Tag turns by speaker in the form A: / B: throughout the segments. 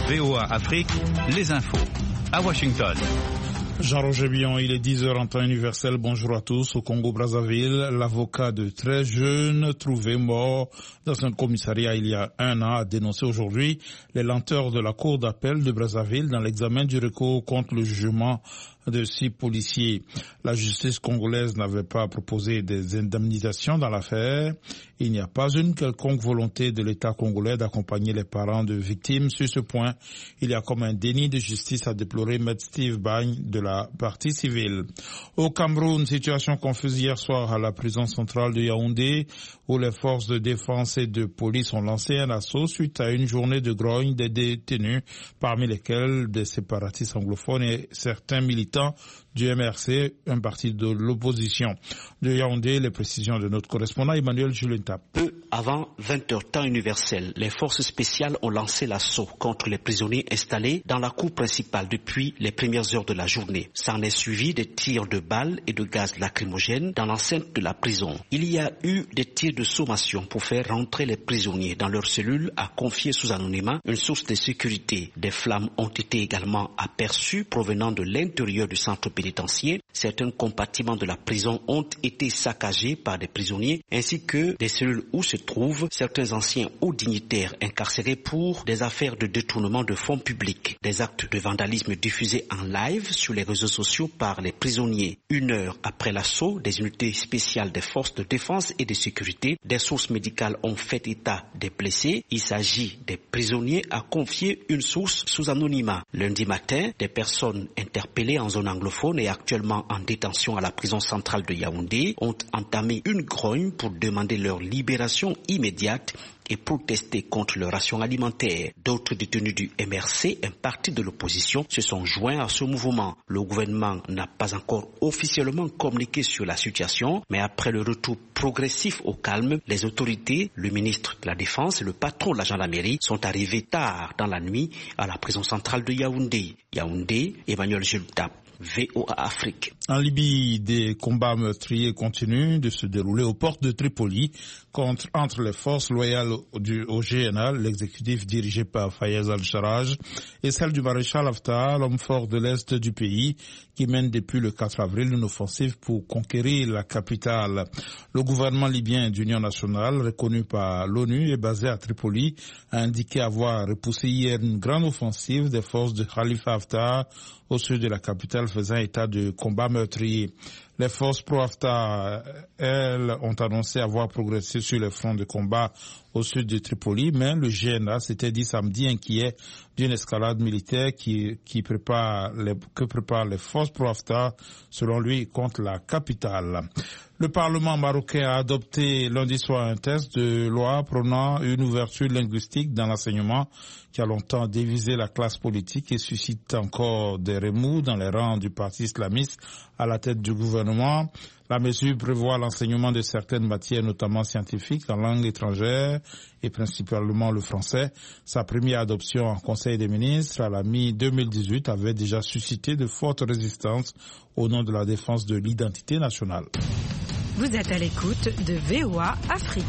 A: VOA Afrique, les infos. À Washington.
B: Jean-Roger Billon, il est 10h en temps universel. Bonjour à tous. Au Congo-Brazzaville, l'avocat de 13 jeunes trouvé mort dans un commissariat il y a un an a dénoncé aujourd'hui les lenteurs de la Cour d'appel de Brazzaville dans l'examen du recours contre le jugement de 6 policiers. La justice congolaise n'avait pas proposé des indemnisations dans l'affaire. Il n'y a pas une quelconque volonté de l'État congolais d'accompagner les parents de victimes. Sur ce point, il y a comme un déni de justice à déplorer Maître Steve Bagne de la partie civile. Au Cameroun, situation confuse hier soir à la prison centrale de Yaoundé, où les forces de défense et de police ont lancé un assaut suite à une journée de grogne des détenus, parmi lesquels des séparatistes anglophones et certains militants du MRC, un parti de l'opposition. De Yaoundé, les précisions de notre correspondant Emmanuel Julentap.
C: Peu avant 20h temps universel, les forces spéciales ont lancé l'assaut contre les prisonniers installés dans la cour principale depuis les premières heures de la journée. S'en est suivi des tirs de balles et de gaz lacrymogènes dans l'enceinte de la prison. Il y a eu des tirs de sommation pour faire rentrer les prisonniers dans leurs cellules, a confié sous anonymat une source de sécurité. Des flammes ont été également aperçues provenant de l'intérieur du centre pénitentiaire. Certains compartiments de la prison ont été saccagés par des prisonniers ainsi que des cellules où se trouvent certains anciens hauts dignitaires incarcérés pour des affaires de détournement de fonds publics. Des actes de vandalisme diffusés en live sur les réseaux sociaux par les prisonniers. 1 heure après l'assaut, des unités spéciales des forces de défense et de sécurité, des sources médicales ont fait état des blessés. Il s'agit des prisonniers, a confié une source sous anonymat. Lundi matin, des personnes interpellées en zone anglophone et actuellement en détention à la prison centrale de Yaoundé ont entamé une grogne pour demander leur libération immédiate et protester contre leur ration alimentaire. D'autres détenus du MRC, un parti de l'opposition, se sont joints à ce mouvement. Le gouvernement n'a pas encore officiellement communiqué sur la situation, mais après le retour progressif au calme, les autorités, le ministre de la Défense et le patron de la gendarmerie sont arrivés tard dans la nuit à la prison centrale de Yaoundé. Yaoundé, Emmanuel Jultap. VOA Afrique.
B: En Libye, des combats meurtriers continuent de se dérouler aux portes de Tripoli entre les forces loyales au GNA, l'exécutif dirigé par Fayez al-Sarraj, et celle du maréchal Haftar, l'homme fort de l'Est du pays, qui mène depuis le 4 avril une offensive pour conquérir la capitale. Le gouvernement libyen d'union nationale, reconnu par l'ONU et basé à Tripoli, a indiqué avoir repoussé hier une grande offensive des forces de Khalifa Haftar au sud de la capitale, faisant état de combats meurtriers. Les forces pro-Haftar, elles, ont annoncé avoir progressé sur les fronts de combat au sud de Tripoli, mais le GNA s'était dit samedi inquiet d'une escalade militaire que préparent les forces pro-Haftar, selon lui, contre la capitale. Le Parlement marocain a adopté lundi soir un texte de loi prônant une ouverture linguistique dans l'enseignement qui a longtemps divisé la classe politique et suscite encore des remous dans les rangs du parti islamiste à la tête du gouvernement. La mesure prévoit l'enseignement de certaines matières, notamment scientifiques, en langue étrangère et principalement le français. Sa première adoption en Conseil des ministres à la mi-2018 avait déjà suscité de fortes résistances au nom de la défense de l'identité nationale.
D: Vous êtes à l'écoute de VOA Afrique.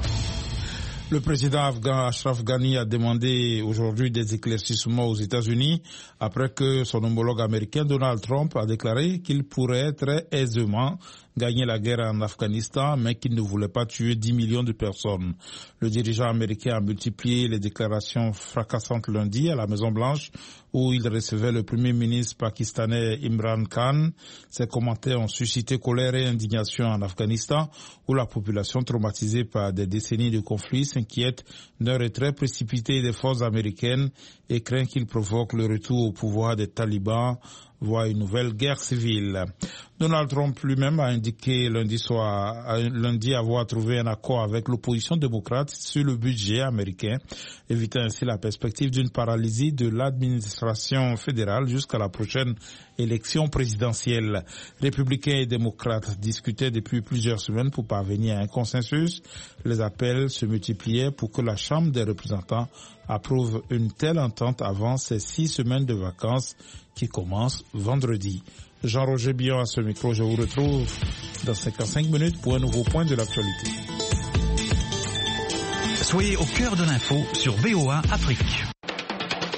B: Le président afghan Ashraf Ghani a demandé aujourd'hui des éclaircissements aux États-Unis après que son homologue américain Donald Trump a déclaré qu'il pourrait très aisément gagner la guerre en Afghanistan, mais qu'il ne voulait pas tuer 10 millions de personnes. Le dirigeant américain a multiplié les déclarations fracassantes lundi à la Maison-Blanche, où il recevait le premier ministre pakistanais Imran Khan. Ses commentaires ont suscité colère et indignation en Afghanistan, où la population traumatisée par des décennies de conflits s'inquiète d'un retrait précipité des forces américaines et craint qu'il provoque le retour au pouvoir des talibans, voire une nouvelle guerre civile. Donald Trump lui-même a indiqué lundi avoir trouvé un accord avec l'opposition démocrate sur le budget américain, évitant ainsi la perspective d'une paralysie de l'administration fédérale jusqu'à la prochaine élection présidentielle. Républicains et démocrates discutaient depuis plusieurs semaines pour parvenir à un consensus. Les appels se multipliaient pour que la Chambre des représentants approuve une telle entente avant ces 6 semaines de vacances qui commencent vendredi. Jean-Roger Billon à ce micro, je vous retrouve dans 55 minutes pour un nouveau point de l'actualité.
A: Soyez au cœur de l'info sur VOA Afrique.